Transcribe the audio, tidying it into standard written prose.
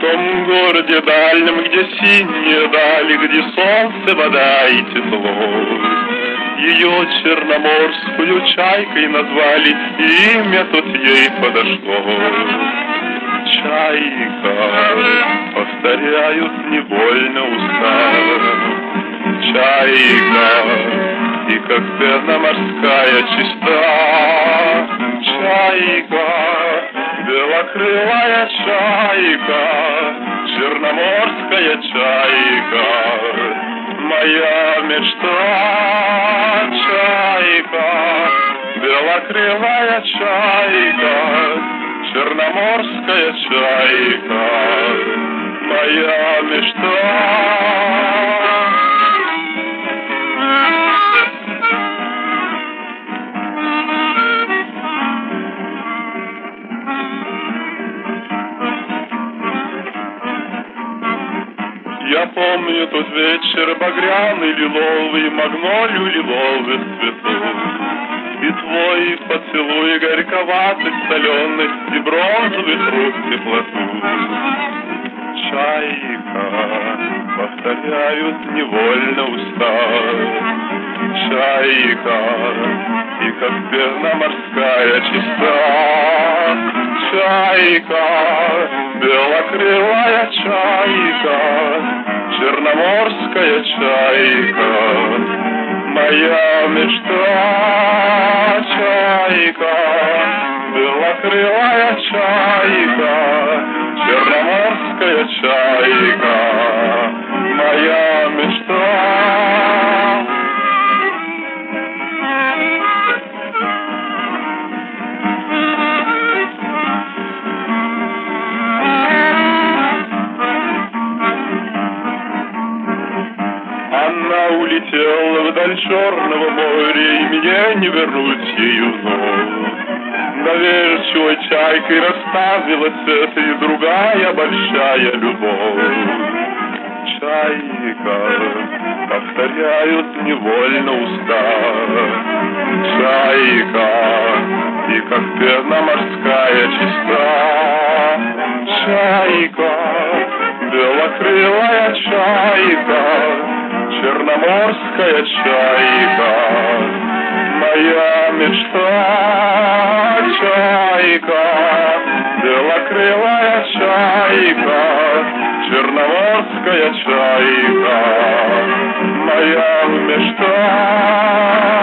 том городе дальнем, где синие дали, где солнце, вода и тепло. Ее черноморскую чайкой назвали, имя тут ей подошло. Чайка, повторяют невольно уста. Чайка, и как пена морская чиста. Чайка, белокрылая чайка, черноморская чайка, моя мечта. Чайка, белокрылая чайка, черноморская чайка, моя мечта. Я помню тот вечер багряный, лиловый, магнолию лиловых цветов. И твой поцелуй горьковатый, соленый, и бронзовых рук теплоту. Чайка, повторяют невольно уста. Чайка, и как пена морская чиста. Чайка, белокрылая чайка, черноморская чайка, моя мечта. Чайка, белокрылая чайка, черноморская чайка, моя мечта. Она улетела вдаль Черного моря, и мне не вернуть ее вновь. Доверчивой чайкой расставилась эта и другая большая любовь. Чайка, повторяют невольно уста. Чайка, и как пена морская чиста. Чайка, белокрылая чайка, черноморская чайка, моя мечта. Чайка, белокрылая чайка, черноморская чайка, моя мечта.